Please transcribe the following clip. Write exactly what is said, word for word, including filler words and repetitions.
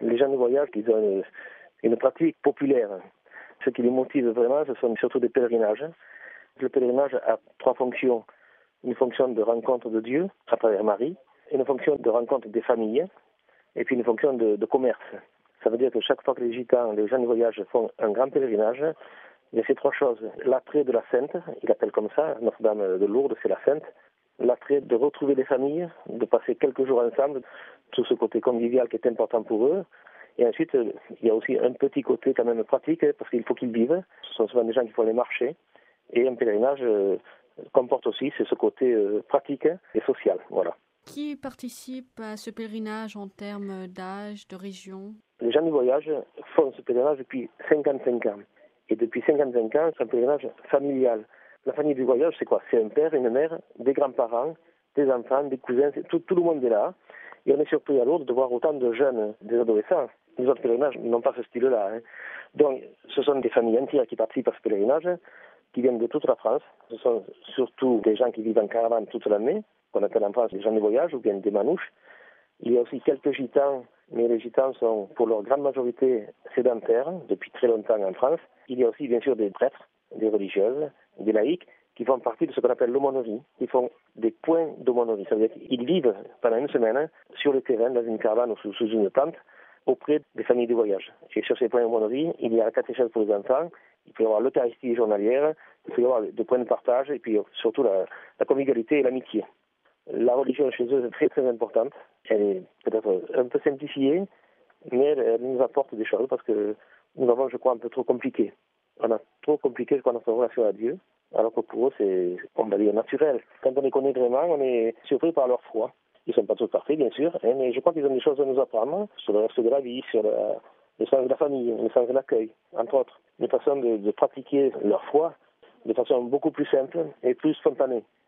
Les gens du voyage, ils ont une, une pratique populaire. Ce qui les motive vraiment, ce sont surtout des pèlerinages. Le pèlerinage a trois fonctions. Une fonction de rencontre de Dieu à travers Marie, une fonction de rencontre des familles, et puis une fonction de, de commerce. Ça veut dire que chaque fois que les gitans, les gens du voyage font un grand pèlerinage, il y a ces trois choses. L'attrait de la Sainte, il appelle comme ça, Notre-Dame de Lourdes, c'est la Sainte. L'attrait de retrouver les familles, de passer quelques jours ensemble, tout ce côté convivial qui est important pour eux. Et ensuite, il y a aussi un petit côté quand même pratique, parce qu'il faut qu'ils vivent. Ce sont souvent des gens qui font les marchés. Et un pèlerinage euh, comporte aussi c'est ce côté euh, pratique et social. Voilà. Qui participe à ce pèlerinage en termes d'âge, de région? Les gens du voyage font ce pèlerinage depuis cinquante-cinq ans. Et depuis cinquante-cinq ans, c'est un pèlerinage familial. La famille du voyage, c'est quoi? C'est un père, une mère, des grands-parents, des enfants, des cousins, tout, tout le monde est là. Et on est surpris à Lourdes de voir autant de jeunes, des adolescents. Les autres pèlerinages n'ont pas ce style-là. Hein. Donc, ce sont des familles entières qui participent à ce pèlerinage, qui viennent de toute la France. Ce sont surtout des gens qui vivent en caravane toute l'année, qu'on appelle en France les gens du voyage ou bien des manouches. Il y a aussi quelques gitans, mais les gitans sont pour leur grande majorité sédentaires depuis très longtemps en France. Il y a aussi bien sûr des prêtres, des religieuses, des laïcs qui font partie de ce qu'on appelle l'aumônerie. Ils font des points d'aumônerie. Ça veut dire qu'ils vivent pendant une semaine sur le terrain, dans une caravane ou sous, sous une tente, auprès des familles du voyage. Et sur ces points d'aumônerie, il y a la catéchèse pour les enfants, il peut y avoir l'eucharistie journalière, il peut y avoir des points de partage et puis surtout la, la convivialité et l'amitié. La religion chez eux est très très importante. Elle est peut-être un peu simplifiée, mais elle, elle nous apporte des choses parce que nous avons, je crois, un peu trop compliqué. On a trop compliqué, je crois, notre relation à Dieu, alors que pour eux, c'est, on va dire, naturel. Quand on les connaît vraiment, on est surpris par leur foi. Ils ne sont pas tous parfaits, bien sûr, hein, mais je crois qu'ils ont des choses à nous apprendre sur le reste de la vie, sur la, le sens de la famille, le sens de l'accueil, entre autres. Une façon de, de pratiquer leur foi de façon beaucoup plus simple et plus spontanée.